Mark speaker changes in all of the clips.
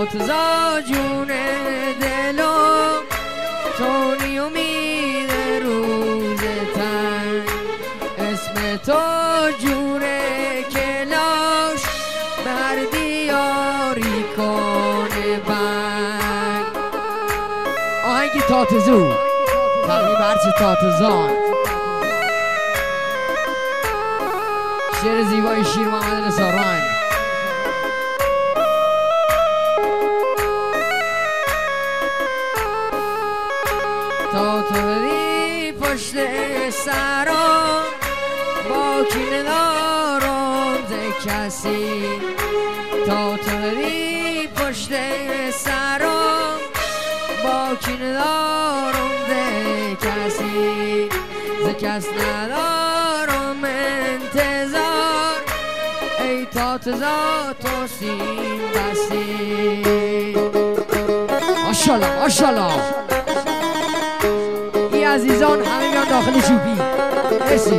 Speaker 1: تازا جون دلم تونی امید روز تنگ اسم تو جوره کلاش بر دیاری کنه بنگ آهنگی تاتزو تقریب برچه تاتزان شعر زیبای شیر محمد نصاران تا تو بدی پشت سرم با کی ندارم ز کسی تا تو بدی پشت سرم با کی ندارم ز کسی ز کس ندارم انتظار ای تاتزا تو سیم بسی ماشالله ماشالله ای عزیزان همه میان داخل چوبی مرسی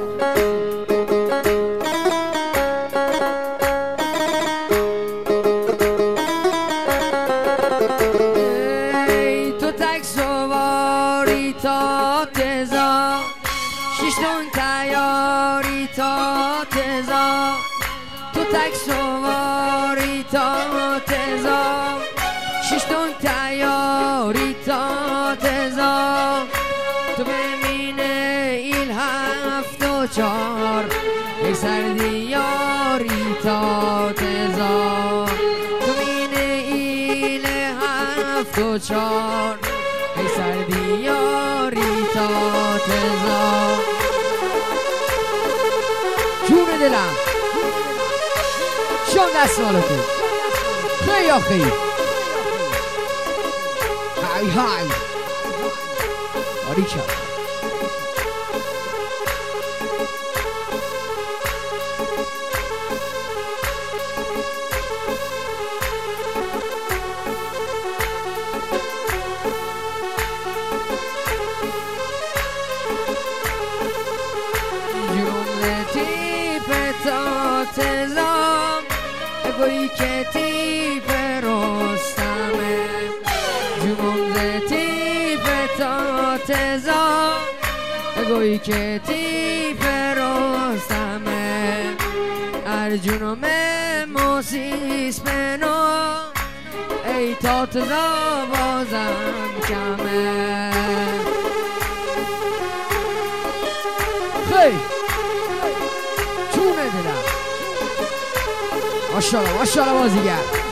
Speaker 1: ای تو تک سواری تاتزا ششتون تیاری تاتزا تو تک سواری تاتزا ششتون تیاری تاتزا تو ببینه ایل 7 و 4 ای سردیاری تاتزا تو ببینه ایل 7 و 4 ای سردیاری تاتزا جون دلم شون دست مالتو خیلی آخی های های آریکا جملتی پتاتزا اگویی که تی پرستمه جملتی پتاتزا اگویی که تی پرستمه ارجونم موسیس پنو ای تاتزا بازم کمه خیلی چونه دلم ماشالله ماشالله بازیگر